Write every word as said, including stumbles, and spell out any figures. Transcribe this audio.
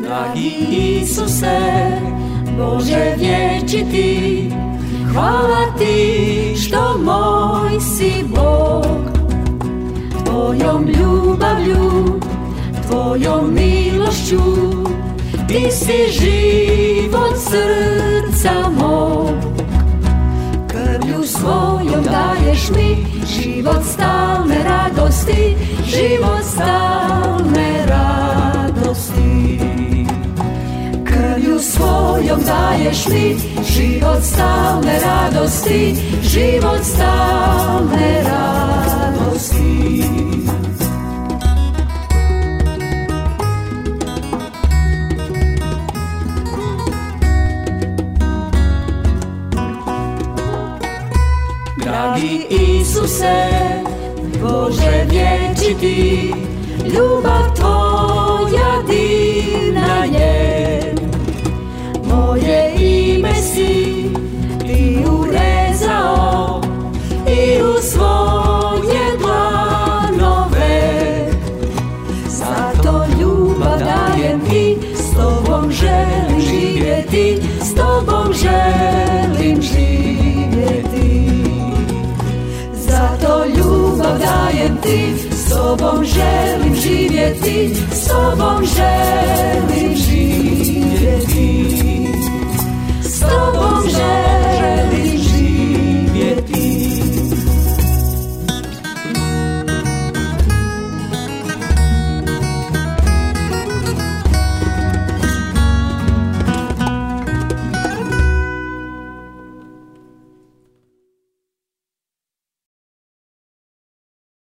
Dragi Isuse, Bože vječiti, hvala ti što moj si Bog. Tvojom ljubavlju, tvojom milošću, ti si život srca mog. Krvlju svojom daješ mi život stalne radosti, život stalne radosti. Krvlju svojom daješ mi život stalne radosti, život stalne radosti. Dragi Isuse, Bože vječiti, ljubav tvoja divna je. Moje ime si ti urezao i u svoje dlanove. Zato ljubav dajem ti, s tobom želim živjeti, s tobom želim živjeti. Zato ljubav dajem ti, s tobom želim živjeti, s tobom želim živjeti. S tobom